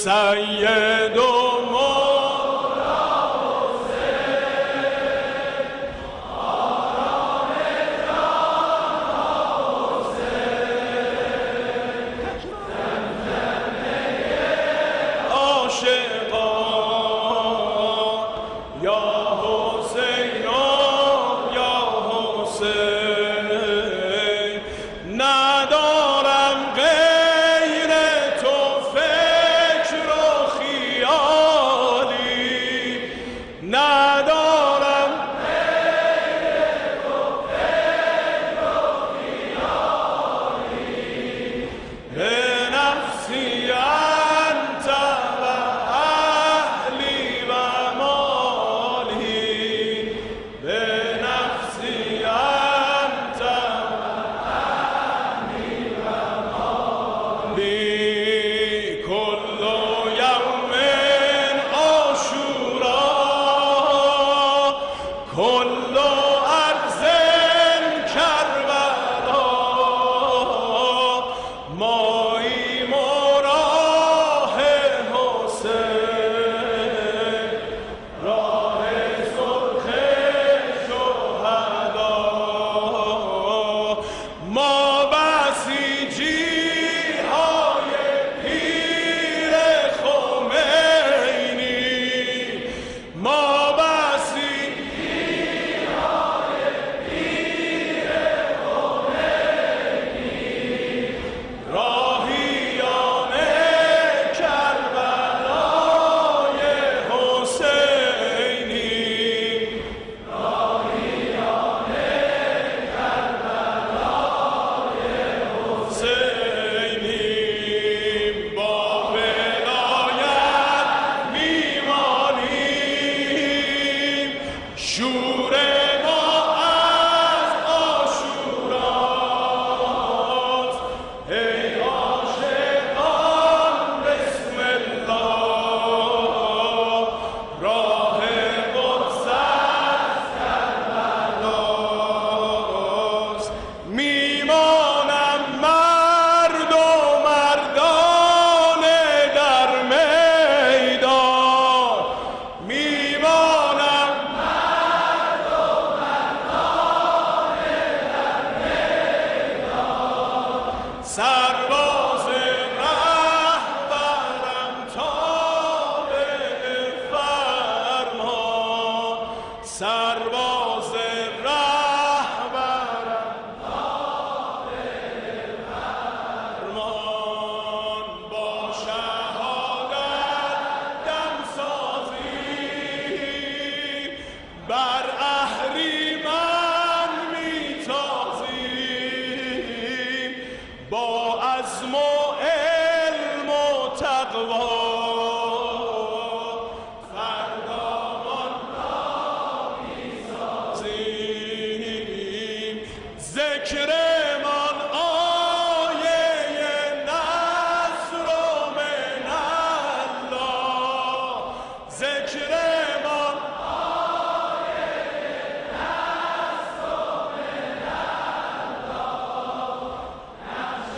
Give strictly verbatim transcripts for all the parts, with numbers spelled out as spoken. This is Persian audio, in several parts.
سید و سرباز رهبرم تابع فرمان، سرباز رهبرم تابع فرمان، با شهادت دمسازی بر اهریمن میتازیم، با عزم و علم و تقوا فردامان را میسازیم. ذکرمان آیه نصر و من الله، ذکرمان آیه نصر و من الله، نقش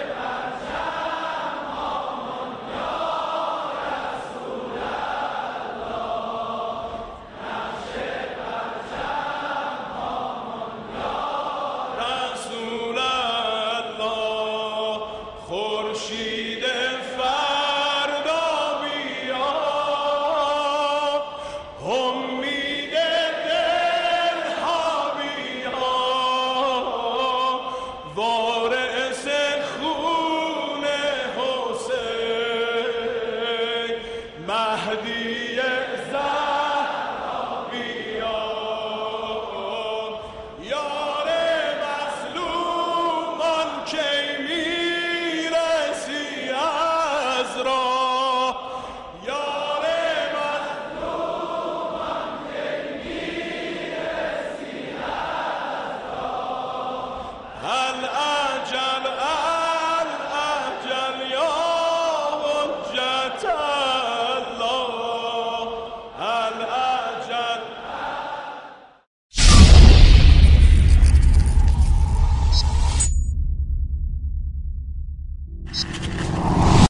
پرچم هامان یا رسول الله، نقش پرچم هامان یا رسول الله. خورشید فردا بیا، امید دلها بیا، وارث خون حسین، مهدی زهرا بیا، یار مظلومان که